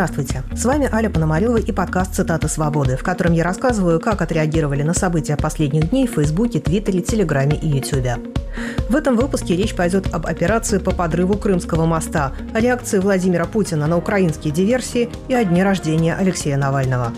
Здравствуйте, с вами Аля Пономарева и подкаст «Цитаты свободы», в котором я рассказываю, как отреагировали на события последних дней в Фейсбуке, Твиттере, Телеграме и Ютубе. В этом выпуске речь пойдет об операции по подрыву Крымского моста, о реакции Владимира Путина на украинские диверсии и о дне рождения Алексея Навального.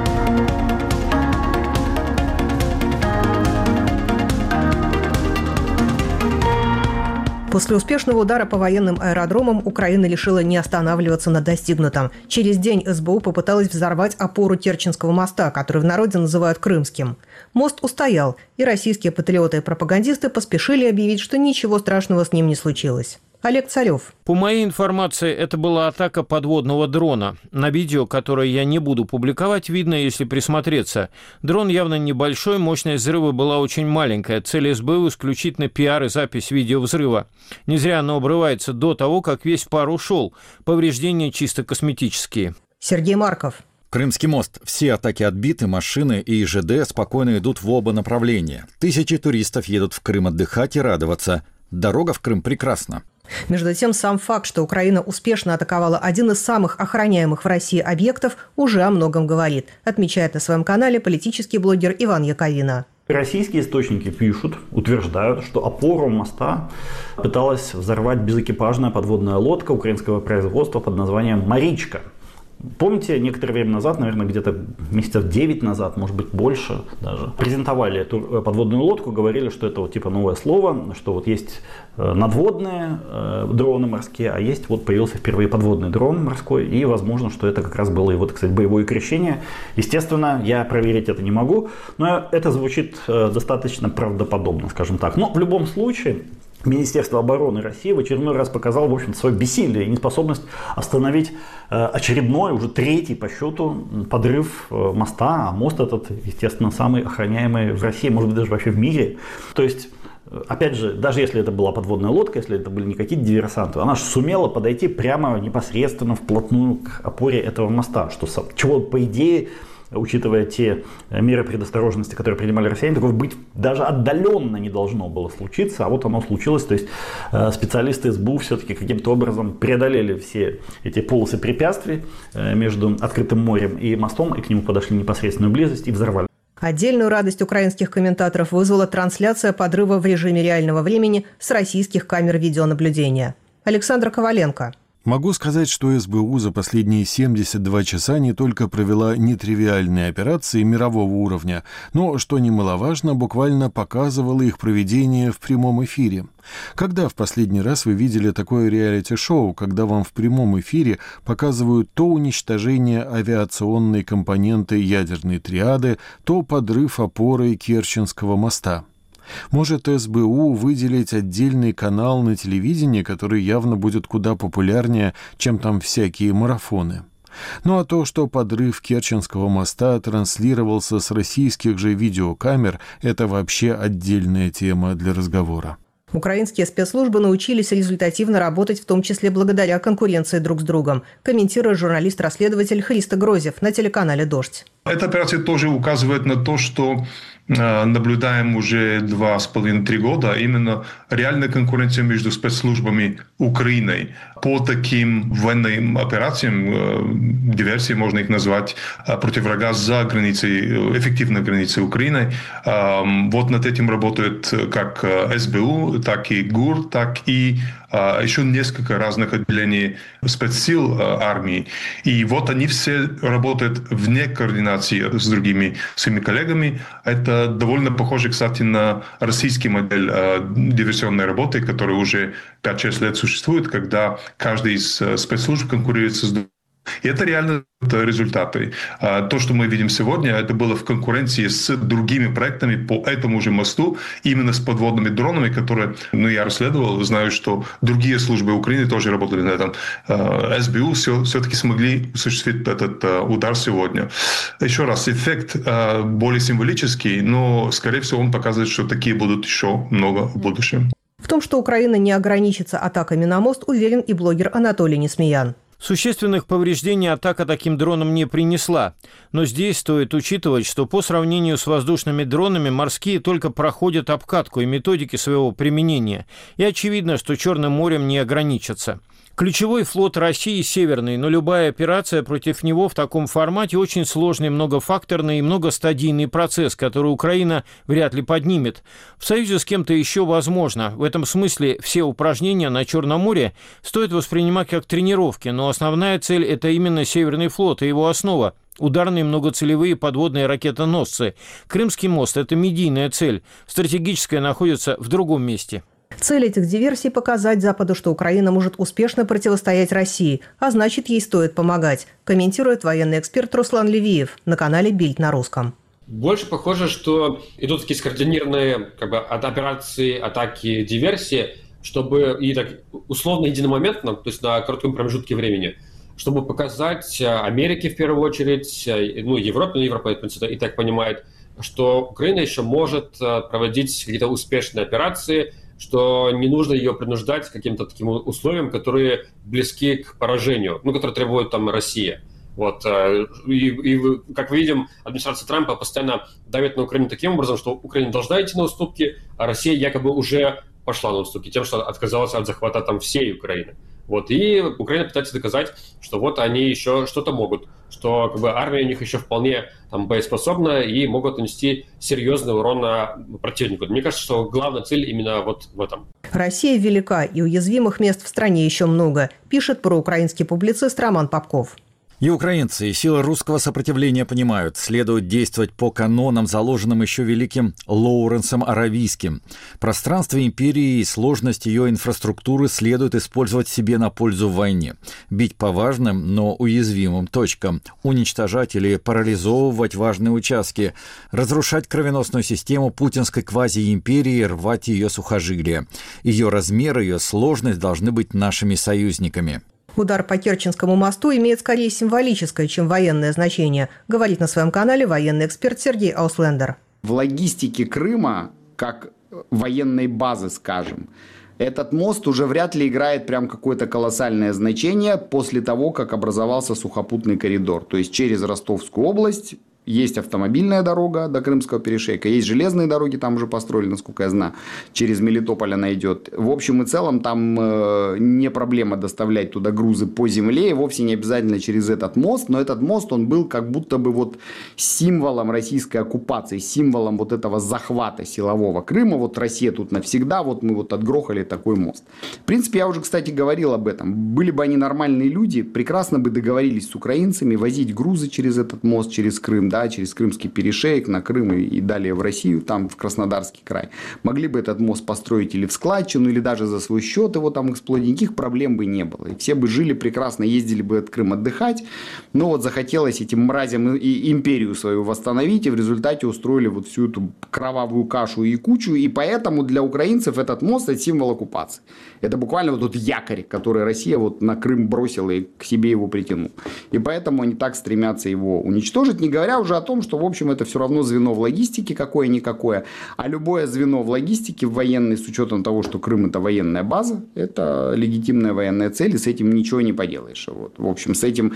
После успешного удара по военным аэродромам Украина решила не останавливаться на достигнутом. Через день СБУ попыталась взорвать опору Керченского моста, который в народе называют Крымским. Мост устоял, и российские патриоты и пропагандисты поспешили объявить, что ничего страшного с ним не случилось. Олег Царев. По моей информации, это была атака подводного дрона. На видео, которое я не буду публиковать, видно, если присмотреться. Дрон явно небольшой, мощность взрыва была очень маленькая. Цель СБУ исключительно пиар и запись видео взрыва. Не зря оно обрывается до того, как весь пар ушел. Повреждения чисто косметические. Сергей Марков. Крымский мост. Все атаки отбиты, машины и ЖД спокойно идут в оба направления. Тысячи туристов едут в Крым отдыхать и радоваться. Дорога в Крым прекрасна. Между тем, сам факт, что Украина успешно атаковала один из самых охраняемых в России объектов, уже о многом говорит, отмечает на своем канале политический блогер Иван Яковина. Российские источники пишут, утверждают, что опору моста пыталась взорвать безэкипажная подводная лодка украинского производства под названием «Маричка». Помните, некоторое время назад, наверное, где-то месяцев 9 назад, может быть больше даже, презентовали эту подводную лодку, говорили, что это вот типа новое слово, что вот есть надводные дроны морские, а есть вот появился впервые подводный дрон морской, и возможно, что это как раз было его, так сказать, боевое крещение. Естественно, я проверить это не могу, но это звучит достаточно правдоподобно, скажем так. Но в любом случае, Министерство обороны России в очередной раз показало, в общем-то, свое бессилие и неспособность остановить очередной, уже третий по счету, подрыв моста. А мост этот, естественно, самый охраняемый в России, может быть, даже вообще в мире. То есть, опять же, даже если это была подводная лодка, если это были не какие-то диверсанты, она же сумела подойти прямо непосредственно вплотную к опоре этого моста, чего, по идее, учитывая те меры предосторожности, которые принимали россияне, такого быть даже отдаленно не должно было случиться, а вот оно случилось. То есть специалисты СБУ все-таки каким-то образом преодолели все эти полосы препятствий между открытым морем и мостом, и к нему подошли в непосредственную близость и взорвали. Отдельную радость украинских комментаторов вызвала трансляция подрыва в режиме реального времени с российских камер видеонаблюдения. Александр Коваленко. Могу сказать, что СБУ за последние 72 часа не только провела нетривиальные операции мирового уровня, но, что немаловажно, буквально показывала их проведение в прямом эфире. Когда в последний раз вы видели такое реалити-шоу, когда вам в прямом эфире показывают то уничтожение авиационной компоненты ядерной триады, то подрыв опоры Керченского моста? Может, СБУ выделить отдельный канал на телевидении, который явно будет куда популярнее, чем там всякие марафоны? Ну а то, что подрыв Керченского моста транслировался с российских же видеокамер, это вообще отдельная тема для разговора. Украинские спецслужбы научились результативно работать, в том числе благодаря конкуренции друг с другом, комментирует журналист-расследователь Христо Грозев на телеканале «Дождь». Эта операция тоже указывает на то, что наблюдаем уже 2,5-3 года, именно реальная конкуренция между спецслужбами Украины по таким военным операциям, диверсии можно их назвать, против врага за границей, эффективной границей Украины. Вот над этим работают как СБУ, так и ГУР, так и еще несколько разных отделений спецсил армии. И вот они все работают вне координации с другими своими коллегами. Это довольно похоже, кстати, на российский модель диверсионной работы, который уже 5-6 лет существует, когда каждый из спецслужб конкурирует с другим. И это реально результаты. То, что мы видим сегодня, это было в конкуренции с другими проектами по этому же мосту, именно с подводными дронами, которые, я расследовал, знаю, что другие службы Украины тоже работали на этом. СБУ все-таки смогли осуществить этот удар сегодня. Еще раз, эффект более символический, но, скорее всего, он показывает, что такие будут еще много в будущем. В том, что Украина не ограничится атаками на мост, уверен и блогер Анатолий Несмеян. Существенных повреждений атака таким дроном не принесла, но здесь стоит учитывать, что по сравнению с воздушными дронами морские только проходят обкатку и методики своего применения, и очевидно, что Черным морем не ограничатся. Ключевой флот России северный, но любая операция против него в таком формате очень сложный, многофакторный и многостадийный процесс, который Украина вряд ли поднимет. В союзе с кем-то еще возможно. В этом смысле все упражнения на Черном море стоит воспринимать как тренировки, но основная цель – это именно Северный флот и его основа. Ударные многоцелевые подводные ракетоносцы. Крымский мост – это медийная цель. Стратегическая находится в другом месте. Цель этих диверсий – показать Западу, что Украина может успешно противостоять России, а значит, ей стоит помогать, комментирует военный эксперт Руслан Левиев на канале «Бильд» на русском. Больше похоже, что идут такие скоординированные операции, атаки, диверсии, чтобы и так условно единомоментно, то есть на коротком промежутке времени, чтобы показать Америке в первую очередь, Европе, Европа и так понимает, что Украина еще может проводить какие-то успешные операции, что не нужно ее принуждать к каким-то таким условиям, которые близки к поражению, которые требует там Россия. И как мы видим, администрация Трампа постоянно давит на Украину таким образом, что Украина должна идти на уступки, а Россия якобы уже пошла на уступки тем, что отказалась от захвата там всей Украины. И Украина пытается доказать, что они еще что-то могут, что армия у них еще вполне боеспособна и могут нанести серьезный урон противнику. Мне кажется, что главная цель именно в этом. Россия велика, и уязвимых мест в стране еще много, пишет проукраинский публицист Роман Попков. И украинцы, и силы русского сопротивления понимают, следует действовать по канонам, заложенным еще великим Лоуренсом Аравийским. Пространство империи и сложность ее инфраструктуры следует использовать себе на пользу в войне. Бить по важным, но уязвимым точкам, уничтожать или парализовывать важные участки, разрушать кровеносную систему путинской квазиимперии и рвать ее сухожилия. Ее размер, ее сложность должны быть нашими союзниками. Удар по Керченскому мосту имеет скорее символическое, чем военное значение, говорит на своем канале военный эксперт Сергей Ауслендер. В логистике Крыма, как военной базы, скажем, этот мост уже вряд ли играет прям какое-то колоссальное значение после того, как образовался сухопутный коридор. То есть через Ростовскую область есть автомобильная дорога до Крымского перешейка, есть железные дороги, там уже построили, насколько я знаю, через Мелитополь она идет. В общем и целом там не проблема доставлять туда грузы по земле, и вовсе не обязательно через этот мост, но этот мост, он был как будто бы символом российской оккупации, символом этого захвата силового Крыма. Россия тут навсегда, мы отгрохали такой мост. В принципе, я уже, кстати, говорил об этом. Были бы они нормальные люди, прекрасно бы договорились с украинцами возить грузы через этот мост, через Крым, через Крымский перешеек на Крым и далее в Россию, там в Краснодарский край. Могли бы этот мост построить или в складчину, или даже за свой счет его там эксплуатировать. Никаких проблем бы не было. И все бы жили прекрасно, ездили бы от Крыма отдыхать. Но захотелось этим мразям и империю свою восстановить, и в результате устроили всю эту кровавую кашу и кучу. И поэтому для украинцев этот мост – это символ оккупации. Это буквально тот якорь, который Россия на Крым бросила и к себе его притянула. И поэтому они так стремятся его уничтожить, не говоря уже о том, что, в общем, это все равно звено в логистике какое-никакое. А любое звено в логистике в военной, с учетом того, что Крым – это военная база, это легитимная военная цель, и с этим ничего не поделаешь. В общем, с этим,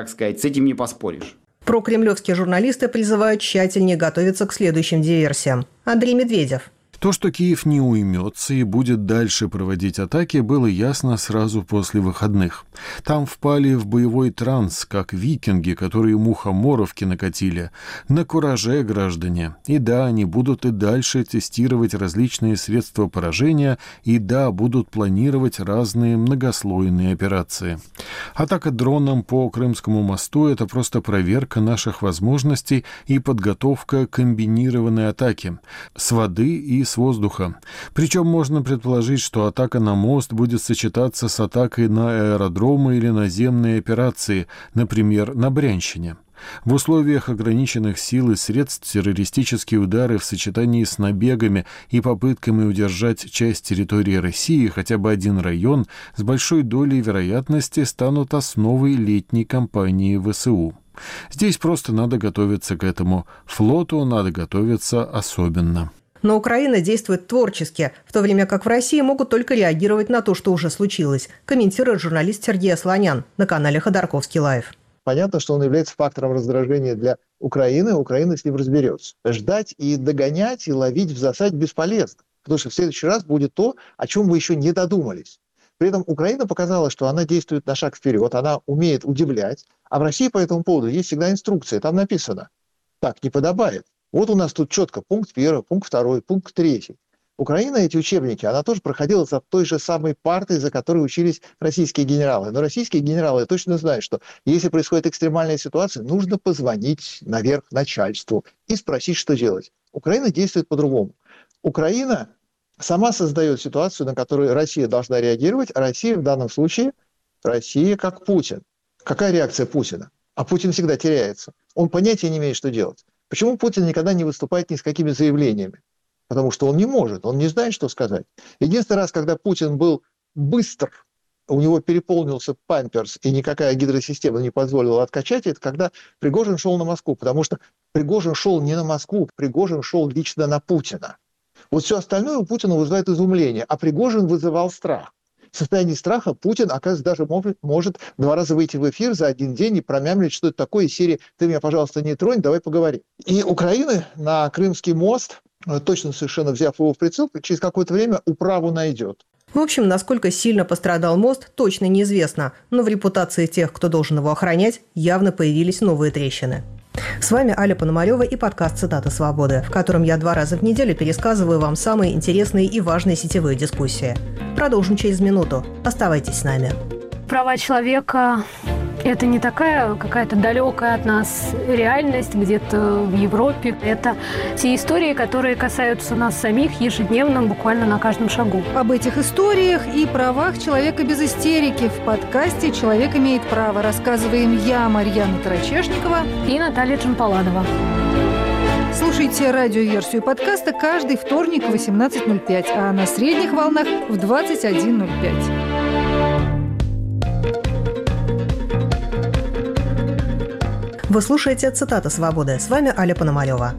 с этим не поспоришь. Прокремлевские журналисты призывают тщательнее готовиться к следующим диверсиям. Андрей Медведев. То, что Киев не уймется и будет дальше проводить атаки, было ясно сразу после выходных. Там впали в боевой транс, как викинги, которые мухоморовки накатили. На кураже, граждане. И да, они будут и дальше тестировать различные средства поражения, и да, будут планировать разные многослойные операции. Атака дроном по Крымскому мосту – это просто проверка наших возможностей и подготовка к комбинированной атаке с воды и с воздуха. Причем можно предположить, что атака на мост будет сочетаться с атакой на аэродромы или наземные операции, например, на Брянщине. В условиях ограниченных сил и средств террористические удары в сочетании с набегами и попытками удержать часть территории России, хотя бы один район, с большой долей вероятности станут основой летней кампании ВСУ. Здесь просто надо готовиться к этому. Флоту надо готовиться особенно. Но Украина действует творчески, в то время как в России могут только реагировать на то, что уже случилось, комментирует журналист Сергей Асланян на канале Ходорковский Лайв. Понятно, что он является фактором раздражения для Украины, Украина с ним разберется. Ждать и догонять, и ловить в засаде бесполезно, потому что в следующий раз будет то, о чем вы еще не додумались. При этом Украина показала, что она действует на шаг вперед, она умеет удивлять, а в России по этому поводу есть всегда инструкция, там написано: так не подобает. Вот у нас тут четко пункт 1, пункт 2, пункт 3. Украина эти учебники, она тоже проходила за той же самой партой, за которой учились российские генералы. Но российские генералы точно знают, что если происходит экстремальная ситуация, нужно позвонить наверх начальству и спросить, что делать. Украина действует по-другому. Украина сама создает ситуацию, на которую Россия должна реагировать, а Россия в данном случае, Россия как Путин. Какая реакция Путина? А Путин всегда теряется. Он понятия не имеет, что делать. Почему Путин никогда не выступает ни с какими заявлениями? Потому что он не может, он не знает, что сказать. Единственный раз, когда Путин был быстр, у него переполнился памперс, и никакая гидросистема не позволила откачать, это когда Пригожин шел на Москву. Потому что Пригожин шел не на Москву, Пригожин шел лично на Путина. Вот все остальное у Путина вызывает изумление, а Пригожин вызывал страх. В состоянии страха Путин, оказывается, даже может 2 раза выйти в эфир за один день и промямлить, что это такое, из серии «Ты меня, пожалуйста, не тронь, давай поговорим». И Украина на Крымский мост, точно совершенно взяв его в прицел, через какое-то время управу найдет. В общем, насколько сильно пострадал мост, точно неизвестно, но в репутации тех, кто должен его охранять, явно появились новые трещины. С вами Аля Пономарева и подкаст «Цитаты свободы», в котором я 2 раза в неделю пересказываю вам самые интересные и важные сетевые дискуссии. Продолжим через минуту. Оставайтесь с нами. Права человека – это не такая какая-то далекая от нас реальность где-то в Европе. Это те истории, которые касаются нас самих ежедневно, буквально на каждом шагу. Об этих историях и правах человека без истерики в подкасте «Человек имеет право» рассказываем я, Марьяна Тарачешникова и Наталья Джампаладова. Слушайте радиоверсию подкаста каждый вторник в 18:05, а на средних волнах в 21:05. Вы слушаете «Цитаты свободы». С вами Аля Пономарева.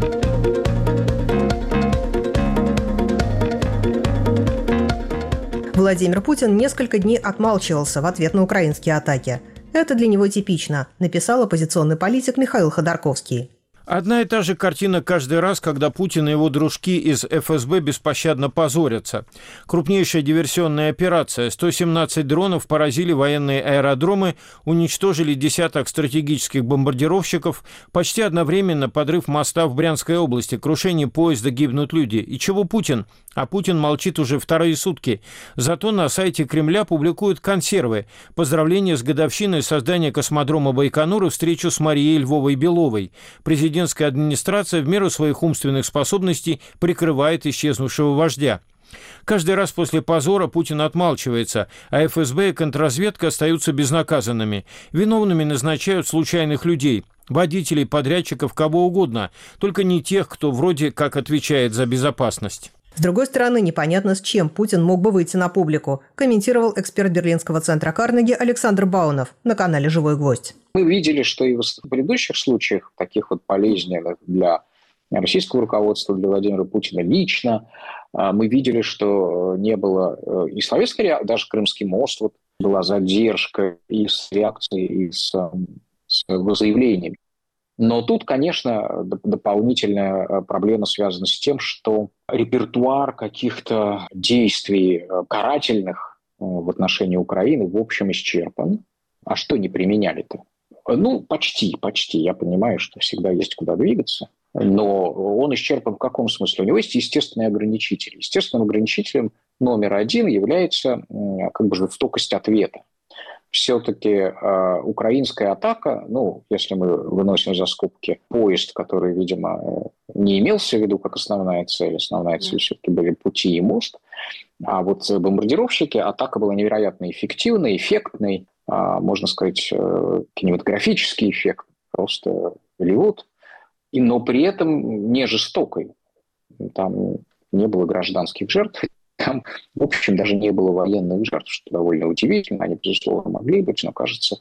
Владимир Путин несколько дней отмалчивался в ответ на украинские атаки. Это для него типично, написал оппозиционный политик Михаил Ходорковский. Одна и та же картина каждый раз, когда Путин и его дружки из ФСБ беспощадно позорятся. Крупнейшая диверсионная операция. 117 дронов поразили военные аэродромы, уничтожили десяток стратегических бомбардировщиков, почти одновременно подрыв моста в Брянской области, крушение поезда, гибнут люди. И чего Путин? А Путин молчит уже 2 сутки. Зато на сайте Кремля публикуют консервы. Поздравления с годовщиной создания космодрома Байконур и встречу с Марией Львовой-Беловой. Президентская администрация в меру своих умственных способностей прикрывает исчезнувшего вождя. Каждый раз после позора Путин отмалчивается, а ФСБ и контрразведка остаются безнаказанными. Виновными назначают случайных людей. Водителей, подрядчиков, кого угодно. Только не тех, кто вроде как отвечает за безопасность. С другой стороны, непонятно, с чем Путин мог бы выйти на публику, комментировал эксперт Берлинского центра Карнеги Александр Баунов на канале «Живой гвоздь». Мы видели, что и в предыдущих случаях, таких вот болезненных для российского руководства, для Владимира Путина лично, мы видели, что не было и словесной реакции, даже Крымский мост, вот, была задержка и с реакцией, и с заявлениями. Но тут, конечно, дополнительная проблема связана с тем, что репертуар каких-то действий карательных в отношении Украины в общем исчерпан. А что не применяли-то? Ну, почти. Я понимаю, что всегда есть куда двигаться. Но он исчерпан в каком смысле? У него есть естественные ограничители. Естественным ограничителем номер 1 является как бы жестокость ответа. Все-таки украинская атака, ну, если мы выносим за скобки поезд, который, видимо, не имелся в виду как основная цель все-таки были пути и мост, а вот бомбардировщики, атака была невероятно эффективной, эффектной, можно сказать, кинематографический эффект, просто Голливуд, но при этом не жестокой. Там не было гражданских жертв. Там, в общем, даже не было военных жертв, что довольно удивительно. Они, безусловно, могли быть, но, кажется,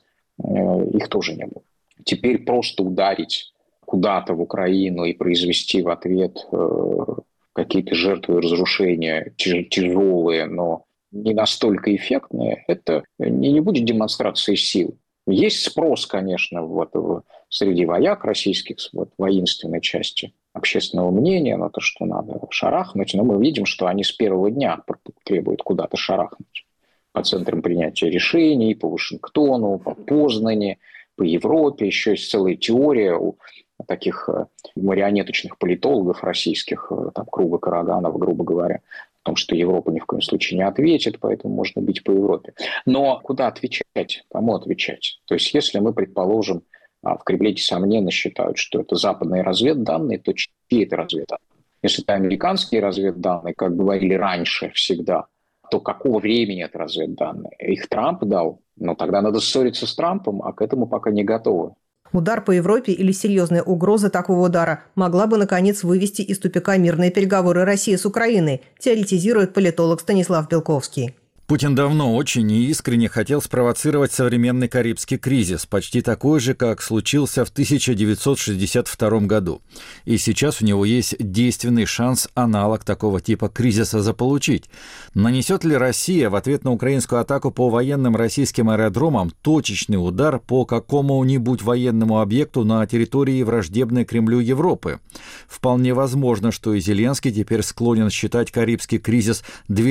их тоже не было. Теперь просто ударить куда-то в Украину и произвести в ответ какие-то жертвы и разрушения тяжелые, но не настолько эффектные, это не будет демонстрацией сил. Есть спрос, конечно, среди вояк российских, воинственной части общественного мнения на то, что надо шарахнуть, но мы видим, что они с первого дня требуют куда-то шарахнуть. По центрам принятия решений, по Вашингтону, по Познани, по Европе. Еще есть целая теория у таких марионеточных политологов российских, там, круга Караганова, грубо говоря, о том, что Европа ни в коем случае не ответит, поэтому можно бить по Европе. Но куда отвечать? Кому отвечать? То есть если мы, предположим, в Кремле несомненно считают, что это западные разведданные, то чьи это разведданные? Если это американские разведданные, как говорили раньше всегда, то какого времени это разведданные? Их Трамп дал, но тогда надо ссориться с Трампом, а к этому пока не готовы. Удар по Европе или серьезная угроза такого удара могла бы, наконец, вывести из тупика мирные переговоры России с Украиной, теоретизирует политолог Станислав Белковский. Путин давно очень и искренне хотел спровоцировать современный Карибский кризис, почти такой же, как случился в 1962 году. И сейчас у него есть действенный шанс аналог такого типа кризиса заполучить. Нанесет ли Россия в ответ на украинскую атаку по военным российским аэродромам точечный удар по какому-нибудь военному объекту на территории враждебной Кремлю Европы? Вполне возможно, что и Зеленский теперь склонен считать Карибский кризис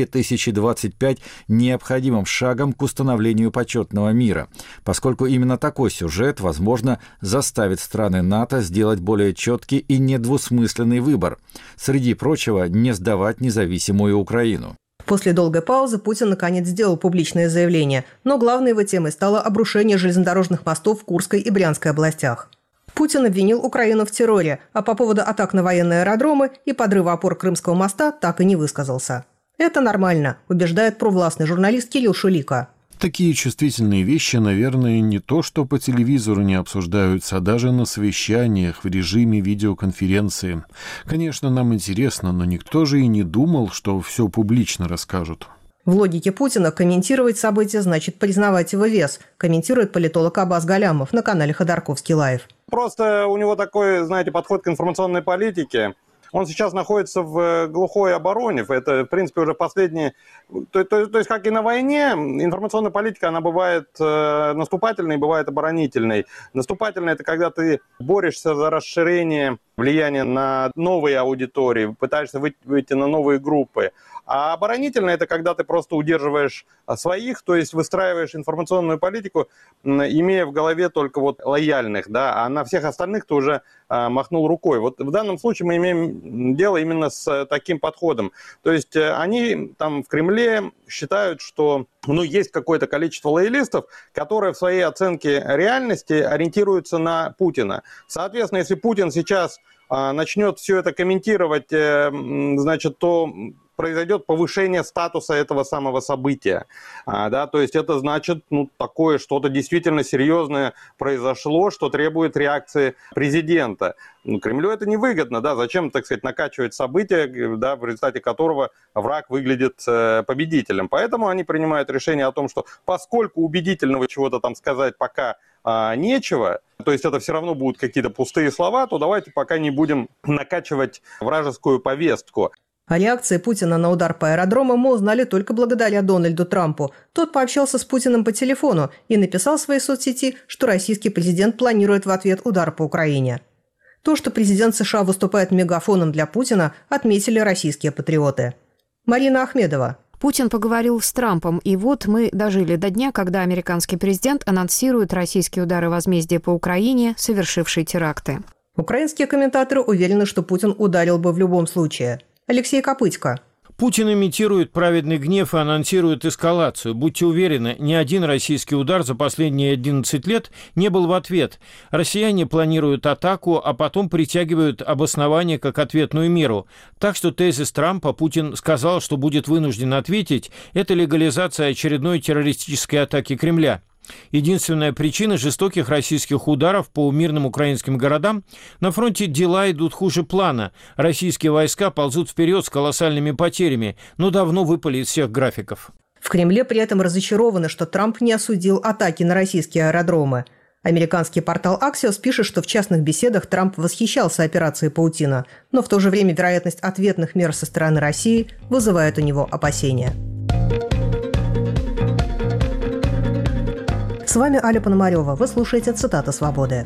2025 необходимым шагом к установлению почетного мира, поскольку именно такой сюжет, возможно, заставит страны НАТО сделать более четкий и недвусмысленный выбор. Среди прочего, не сдавать независимую Украину. После долгой паузы Путин наконец сделал публичное заявление, но главной его темой стало обрушение железнодорожных мостов в Курской и Брянской областях. Путин обвинил Украину в терроре, а по поводу атак на военные аэродромы и подрыва опор Крымского моста так и не высказался. Это нормально, убеждает провластный журналист Кирилл Шулика. Такие чувствительные вещи, наверное, не то что по телевизору не обсуждаются, а даже на совещаниях в режиме видеоконференции. Конечно, нам интересно, но никто же и не думал, что все публично расскажут. В логике Путина комментировать события значит признавать его вес, комментирует политолог Аббас Галямов на канале Ходорковский Лайв. Просто у него такой, знаете, подход к информационной политике. Он сейчас находится в глухой обороне. Это, в принципе, уже последние... То есть, как и на войне, информационная политика, она бывает наступательной, бывает оборонительной. Наступательная – это когда ты борешься за расширение влияния на новые аудитории, пытаешься выйти на новые группы. А оборонительная – это когда ты просто удерживаешь своих, то есть выстраиваешь информационную политику, имея в голове только лояльных, да, а на всех остальных ты уже махнул рукой. Вот в данном случае мы имеем дело именно с таким подходом. То есть они там в Кремле считают, что есть какое-то количество лоялистов, которые в своей оценке реальности ориентируются на Путина. Соответственно, если Путин сейчас начнет все это комментировать, значит, то произойдет повышение статуса этого самого события. Да, то есть это значит, такое что-то действительно серьезное произошло, что требует реакции президента. Кремлю это невыгодно, да, зачем, так сказать, накачивать события, да, в результате которого враг выглядит победителем. Поэтому они принимают решение о том, что поскольку убедительного чего-то там сказать пока нечего, то есть это все равно будут какие-то пустые слова, то давайте пока не будем накачивать вражескую повестку. О реакции Путина на удар по аэродромам мы узнали только благодаря Дональду Трампу. Тот пообщался с Путиным по телефону и написал в своей соцсети, что российский президент планирует в ответ удар по Украине. То, что президент США выступает мегафоном для Путина, отметили российские патриоты. Марина Ахмедова. Путин поговорил с Трампом, и вот мы дожили до дня, когда американский президент анонсирует российские удары возмездия по Украине, совершившей теракты. Украинские комментаторы уверены, что Путин ударил бы в любом случае. Алексей Копытько. Путин имитирует праведный гнев и анонсирует эскалацию. Будьте уверены, ни один российский удар за последние 11 лет не был в ответ. Россияне планируют атаку, а потом притягивают обоснование как ответную меру. Так что тезис Трампа «Путин сказал, что будет вынужден ответить» – это легализация очередной террористической атаки Кремля. Единственная причина жестоких российских ударов по мирным украинским городам – на фронте дела идут хуже плана. Российские войска ползут вперед с колоссальными потерями, но давно выпали из всех графиков. В Кремле при этом разочарованы, что Трамп не осудил атаки на российские аэродромы. Американский портал Axios пишет, что в частных беседах Трамп восхищался операцией «Паутина», но в то же время вероятность ответных мер со стороны России вызывает у него опасения. С вами Аля Пономарева. Вы слушаете «Цитаты свободы».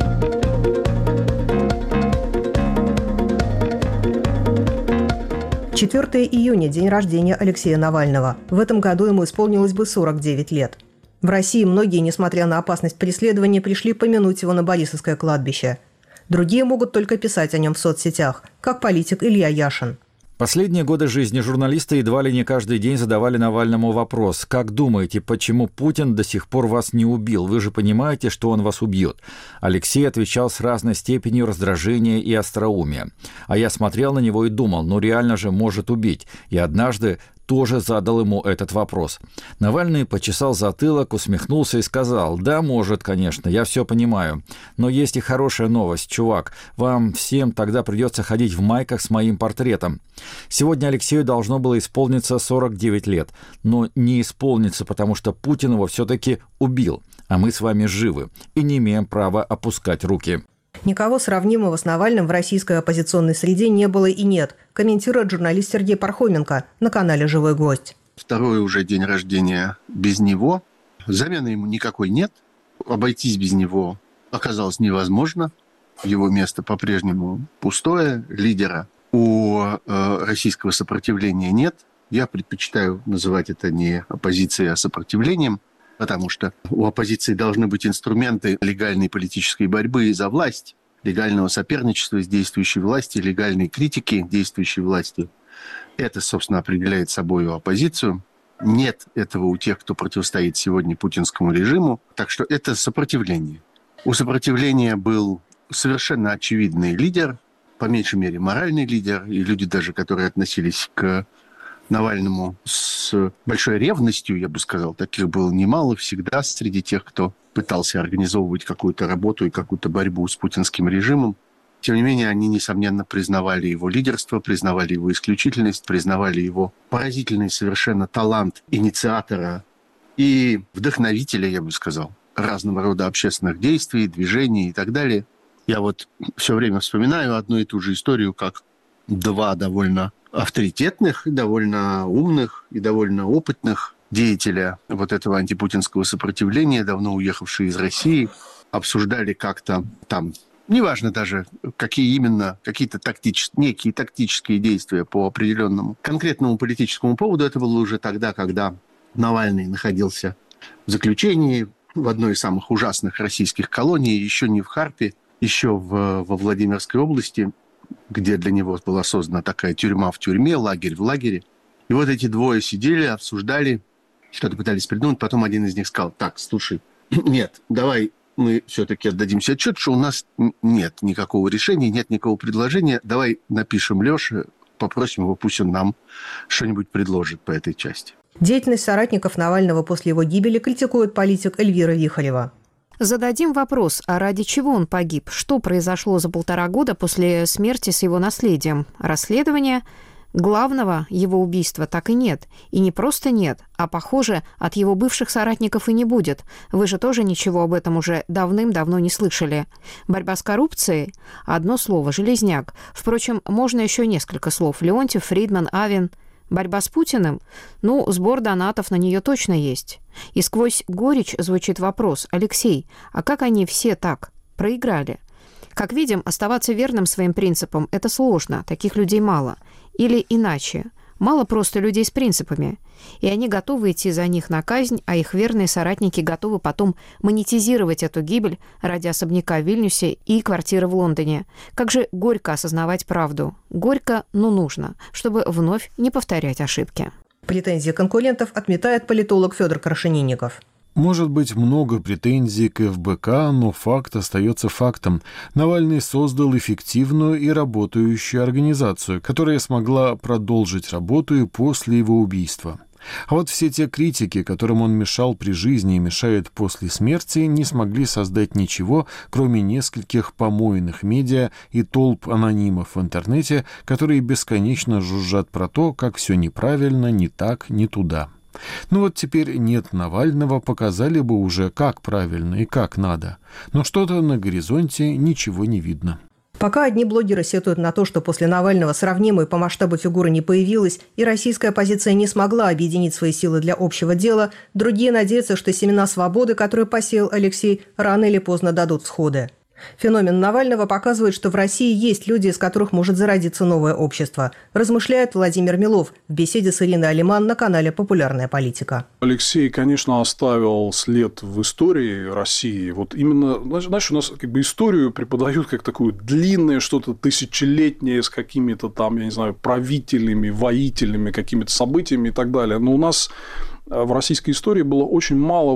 «4 июня – день рождения Алексея Навального. В этом году ему исполнилось бы 49 лет. В России многие, несмотря на опасность преследования, пришли помянуть его на Борисовское кладбище. Другие могут только писать о нем в соцсетях, как политик Илья Яшин. Последние годы жизни журналисты едва ли не каждый день задавали Навальному вопрос: «Как думаете, почему Путин до сих пор вас не убил? Вы же понимаете, что он вас убьет?» Алексей отвечал с разной степенью раздражения и остроумия. А я смотрел на него и думал: ну реально же может убить. И однажды тоже задал ему этот вопрос. Навальный почесал затылок, усмехнулся и сказал: «Да, может, конечно, я все понимаю. Но есть и хорошая новость, чувак. Вам всем тогда придется ходить в майках с моим портретом». Сегодня Алексею должно было исполниться 49 лет. Но не исполнится, потому что Путин его все-таки убил. А мы с вами живы и не имеем права опускать руки. Никого сравнимого с Навальным в российской оппозиционной среде не было и нет, комментирует журналист Сергей Пархоменко на канале «Живой гвоздь». Второй уже день рождения без него. Замены ему никакой нет. Обойтись без него оказалось невозможно. Его место по-прежнему пустое. Лидера у российского сопротивления нет. Я предпочитаю называть это не оппозицией, а сопротивлением, потому что у оппозиции должны быть инструменты легальной политической борьбы за власть, легального соперничества с действующей властью, легальной критики действующей власти. Это, собственно, определяет собой оппозицию. Нет этого у тех, кто противостоит сегодня путинскому режиму. Так что это сопротивление. У сопротивления был совершенно очевидный лидер, по меньшей мере моральный лидер, и люди даже, которые относились к Навальному с большой ревностью, я бы сказал, таких было немало всегда среди тех, кто пытался организовывать какую-то работу и какую-то борьбу с путинским режимом. Тем не менее, они, несомненно, признавали его лидерство, признавали его исключительность, признавали его поразительный совершенно талант инициатора и вдохновителя, я бы сказал, разного рода общественных действий, движений и так далее. Я вот все время вспоминаю одну и ту же историю, как два довольно авторитетных, довольно умных и довольно опытных деятеля вот этого антипутинского сопротивления, давно уехавшие из России, обсуждали как-то там, неважно даже, какие именно, какие-то некие тактические действия по определенному конкретному политическому поводу. Это было уже тогда, когда Навальный находился в заключении в одной из самых ужасных российских колоний, еще не в Харпе, еще во Владимирской области, где для него была создана такая тюрьма в тюрьме, лагерь в лагере. И вот эти двое сидели, обсуждали, что-то пытались придумать. Потом один из них сказал: так, слушай, нет, давай мы все-таки отдадим себе отчет, что у нас нет никакого решения, нет никакого предложения. Давай напишем Леше, попросим его, пусть он нам что-нибудь предложит по этой части. Деятельность соратников Навального после его гибели критикует политик Эльвира Вихарева. Зададим вопрос, а ради чего он погиб? Что произошло за 1,5 года после смерти с его наследием? Расследование главного его убийства так и нет. И не просто нет, а, похоже, от его бывших соратников и не будет. Вы же тоже ничего об этом уже давным-давно не слышали. Борьба с коррупцией? Одно слово – железняк. Впрочем, можно еще несколько слов. Леонтьев, Фридман, Авен. Борьба с Путиным? Ну, сбор донатов на нее точно есть. И сквозь горечь звучит вопрос: Алексей, а как они все так проиграли? Как видим, оставаться верным своим принципам – это сложно, таких людей мало. Или иначе, мало просто людей с принципами. И они готовы идти за них на казнь, а их верные соратники готовы потом монетизировать эту гибель ради особняка в Вильнюсе и квартиры в Лондоне. Как же горько осознавать правду. Горько, но нужно, чтобы вновь не повторять ошибки. Претензии конкурентов отметает политолог Федор Крашенинников. Может быть, много претензий к ФБК, но факт остается фактом. Навальный создал эффективную и работающую организацию, которая смогла продолжить работу и после его убийства. А вот все те критики, которым он мешал при жизни и мешает после смерти, не смогли создать ничего, кроме нескольких помойных медиа и толп анонимов в интернете, которые бесконечно жужжат про то, как все неправильно, не так, не туда. Ну вот теперь нет Навального, показали бы уже, как правильно и как надо. Но что-то на горизонте ничего не видно. Пока одни блогеры сетуют на то, что после Навального сравнимой по масштабу фигуры не появилась и российская оппозиция не смогла объединить свои силы для общего дела, другие надеются, что семена свободы, которые посеял Алексей, рано или поздно дадут всходы. Феномен Навального показывает, что в России есть люди, из которых может зародиться новое общество, размышляет Владимир Милов в беседе с Ириной Алиман на канале «Популярная политика». Алексей, конечно, оставил след в истории России. Вот именно, знаешь, у нас как бы историю преподают как такую длинное, что-то тысячелетнее с какими-то там, я не знаю, правителями, воителями, какими-то событиями и так далее. Но у нас в российской истории было очень мало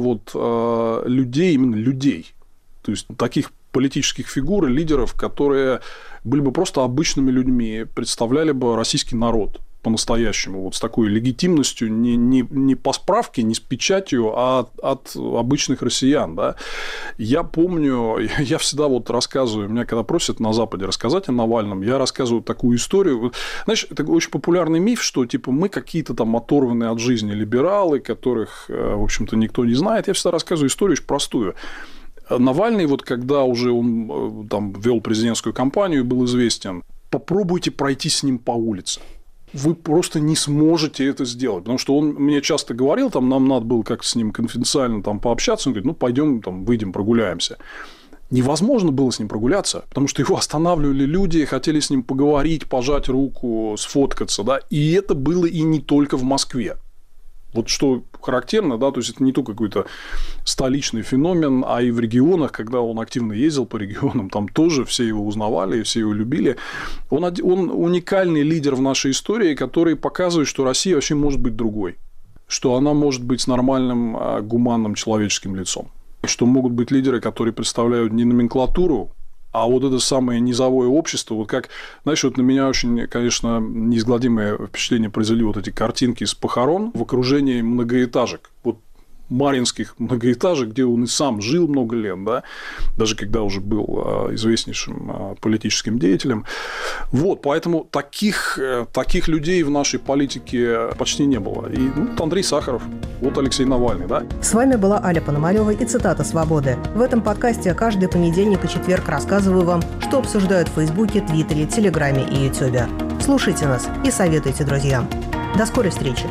вот людей, именно людей. То есть таких политических фигур и лидеров, которые были бы просто обычными людьми, представляли бы российский народ по-настоящему, вот с такой легитимностью, не по справке, не с печатью, а от обычных россиян. Да? Я помню, я всегда вот рассказываю, меня когда просят на Западе рассказать о Навальном, я рассказываю такую историю. Знаешь, это очень популярный миф, что типа мы какие-то там оторванные от жизни либералы, которых, в общем-то, никто не знает. Я всегда рассказываю историю очень простую. Навальный, вот когда уже он там вел президентскую кампанию, был известен, попробуйте пройти с ним по улице. Вы просто не сможете это сделать. Потому что он мне часто говорил, там, нам надо было как-то с ним конфиденциально там, пообщаться. Он говорит, ну, пойдем, там, выйдем, прогуляемся. Невозможно было с ним прогуляться, потому что его останавливали люди, хотели с ним поговорить, пожать руку, сфоткаться. Да? И это было и не только в Москве. Вот что характерно, да, то есть это не только какой-то столичный феномен, а и в регионах, когда он активно ездил по регионам, там тоже все его узнавали, все его любили. Он уникальный лидер в нашей истории, который показывает, что Россия вообще может быть другой, что она может быть с нормальным, гуманным человеческим лицом, что могут быть лидеры, которые представляют не номенклатуру, а вот это самое низовое общество, вот как, знаешь, вот на меня очень, конечно, неизгладимое впечатление произвели вот эти картинки с похорон в окружении многоэтажек. Вот маринских многоэтажек, где он и сам жил много лет, да, даже когда уже был известнейшим политическим деятелем. Вот, поэтому таких людей в нашей политике почти не было. И вот Андрей Сахаров, вот Алексей Навальный, да. С вами была Аля Пономарева и цитата «Свободы». В этом подкасте каждый понедельник и четверг рассказываю вам, что обсуждают в Фейсбуке, Твиттере, Телеграме и Ютубе. Слушайте нас и советуйте друзьям. До скорой встречи!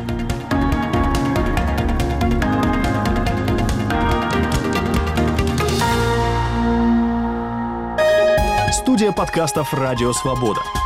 Студия подкастов «Радио Свобода».